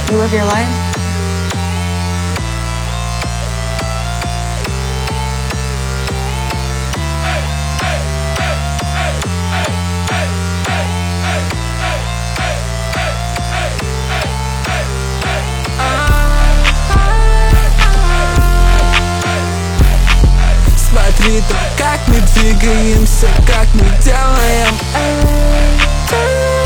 You live your life. Смотри то, как мы двигаемся, как мы делаем это.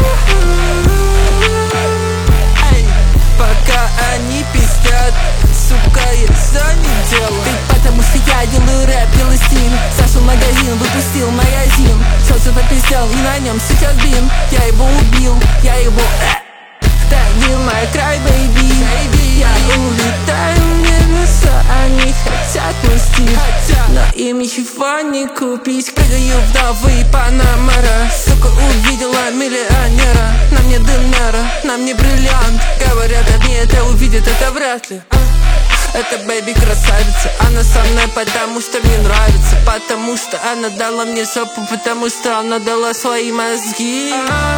Эй, пока они пиздят, сука, я за не делаю. Ведь потому что я делаю рэп, делаю стиль. Зашел в магазин, выпустил магазин. Что-то попиздел и на нем сейчас бин. Я его убил, я его давил мой край, бэйби. Я улетаю в небеса, они хотят мой стиль, но им ничего не купить. Прыгаю в новый Панамера. Сука, увидела миллионера. На мне Денера, на мне бриллиант. Говорят, одни это увидят, это вряд ли. Это бэйби красавица, она со мной, потому что мне нравится. Потому что она дала мне жопу, потому что она дала свои мозги.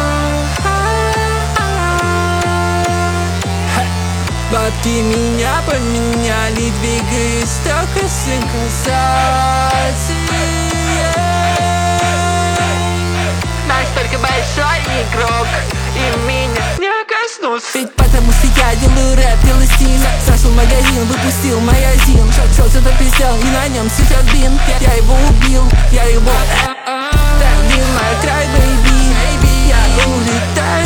Бабки меня поменяли, двигаясь только с инкассацией. Настолько большой игрок, и меня не коснуться. Ведь потому что я делаю рэп, делаю стиль. Зашел в магазин, выпустил магазин. Что-то пиздел, и на нем сейчас бин. Я его убил, я его давил мой край, бэйби. Я улетаю